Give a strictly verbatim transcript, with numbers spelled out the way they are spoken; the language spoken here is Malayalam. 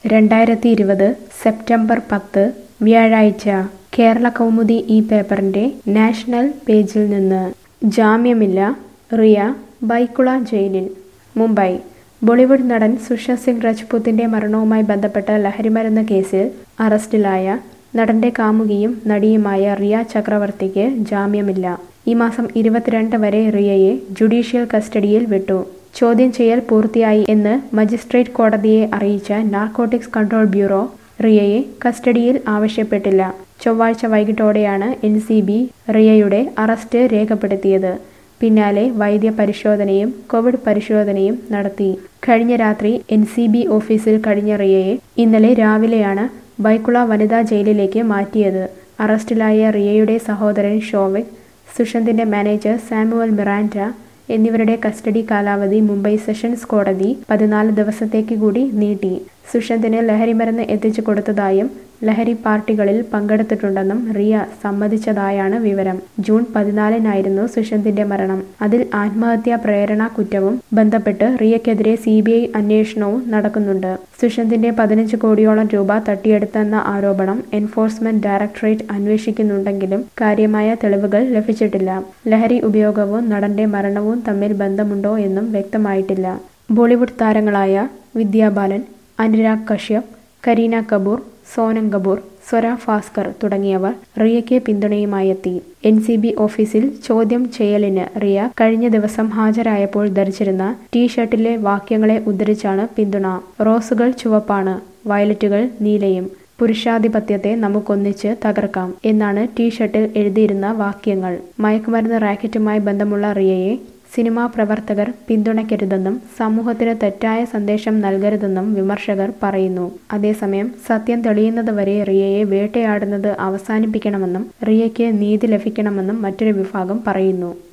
രണ്ടായിരത്തി ഇരുപത് സെപ്റ്റംബർ പത്ത് വ്യാഴാഴ്ച കേരള കൗമുദി ഈ പേപ്പറിന്റെ നാഷണൽ പേജിൽ നിന്ന് ജാമ്യമില്ല റിയ ബൈക്കുള ജയിലിൽ. മുംബൈ ബോളിവുഡ് നടൻ സുശാന്ത് സിംഗ് രജ്പൂത്തിന്റെ മരണവുമായി ബന്ധപ്പെട്ട ലഹരിമരുന്ന് കേസിൽ അറസ്റ്റിലായ നടന്റെ കാമുകിയും നടിയുമായ റിയ ചക്രവർത്തിക്ക് ജാമ്യമില്ല. ഈ മാസം ഇരുപത്തിരണ്ട് വരെ റിയയെ ജുഡീഷ്യൽ കസ്റ്റഡിയിൽ വിട്ടു. ചോദ്യം ചെയ്യൽ പൂർത്തിയായി എന്ന് മജിസ്ട്രേറ്റ് കോടതിയെ അറിയിച്ച നാർക്കോട്ടിക്സ് കൺട്രോൾ ബ്യൂറോ റിയയെ കസ്റ്റഡിയിൽ ആവശ്യപ്പെട്ടില്ല. ചൊവ്വാഴ്ച വൈകിട്ടോടെയാണ് എൻ സി ബി റിയയുടെ അറസ്റ്റ് രേഖപ്പെടുത്തിയത്. പിന്നാലെ വൈദ്യ പരിശോധനയും കോവിഡ് പരിശോധനയും നടത്തി. കഴിഞ്ഞ രാത്രി എൻ സി ബി ഓഫീസിൽ കഴിഞ്ഞ റിയയെ ഇന്നലെ രാവിലെയാണ് ബൈക്കുള വനിതാ ജയിലിലേക്ക് മാറ്റിയത്. അറസ്റ്റിലായ റിയയുടെ സഹോദരൻ ഷോവിക്, സുശാന്തിന്റെ മാനേജർ സാമുവൽ മിറാൻഡ എന്നിവരുടെ കസ്റ്റഡി കാലാവധി മുംബൈ സെഷൻസ് കോടതി പതിനാല് ദിവസത്തേക്ക് കൂടി നീട്ടി. സുശാന്തിന് ലഹരിമരുന്ന് എത്തിച്ചു കൊടുത്തതായും ലഹരി പാർട്ടികളിൽ പങ്കെടുത്തിട്ടുണ്ടെന്നും റിയ സമ്മതിച്ചതായാണ് വിവരം. ജൂൺ പതിനാലിനായിരുന്നു സുശാന്തിന്റെ മരണം. അതിൽ ആത്മഹത്യാ പ്രേരണ കുറ്റവും ബന്ധപ്പെട്ട് റിയക്കെതിരെ സി ബി ഐ അന്വേഷണവും നടക്കുന്നുണ്ട്. സുശാന്തിന്റെ പതിനഞ്ച് കോടിയോളം രൂപ തട്ടിയെടുത്തെന്ന ആരോപണം എൻഫോഴ്സ്മെന്റ് ഡയറക്ടറേറ്റ് അന്വേഷിക്കുന്നുണ്ടെങ്കിലും കാര്യമായ തെളിവുകൾ ലഭിച്ചിട്ടില്ല. ലഹരി ഉപയോഗവും നടന്റെ മരണവും തമ്മിൽ ബന്ധമുണ്ടോ എന്നും വ്യക്തമായിട്ടില്ല. ബോളിവുഡ് താരങ്ങളായ വിദ്യാ ബാലൻ, അനുരാഗ് കശ്യപ്, കരീന കപൂർ, സോനം കപൂർ, സ്വര ഭാസ്കർ തുടങ്ങിയവർ റിയയ്ക്ക് പിന്തുണയുമായെത്തി. എൻ സി ബി ഓഫീസിൽ ചോദ്യം ചെയ്യലിന് റിയ കഴിഞ്ഞ ദിവസം ഹാജരായപ്പോൾ ധരിച്ചിരുന്ന ടീഷർട്ടിലെ വാക്യങ്ങളെ ഉദ്ധരിച്ചാണ് പിന്തുണ. റോസുകൾ ചുവപ്പാണ്, വയലറ്റുകൾ നീലയും, പുരുഷാധിപത്യത്തെ നമുക്കൊന്നിച്ച് തകർക്കാം എന്നാണ് ടീഷർട്ടിൽ എഴുതിയിരുന്ന വാക്യങ്ങൾ. മയക്കുമരുന്ന് റാക്കറ്റുമായി ബന്ധമുള്ള റിയയെ സിനിമാ പ്രവർത്തകർ പിന്തുണയ്ക്കരുതെന്നും സമൂഹത്തിന് തെറ്റായ സന്ദേശം നൽകരുതെന്നും വിമർശകർ പറയുന്നു. അതേസമയം സത്യം തെളിയുന്നതുവരെ റിയയെ വേട്ടയാടുന്നത് അവസാനിപ്പിക്കണമെന്നും റിയയ്ക്ക് നീതി ലഭിക്കണമെന്നും മറ്റൊരു വിഭാഗം പറയുന്നു.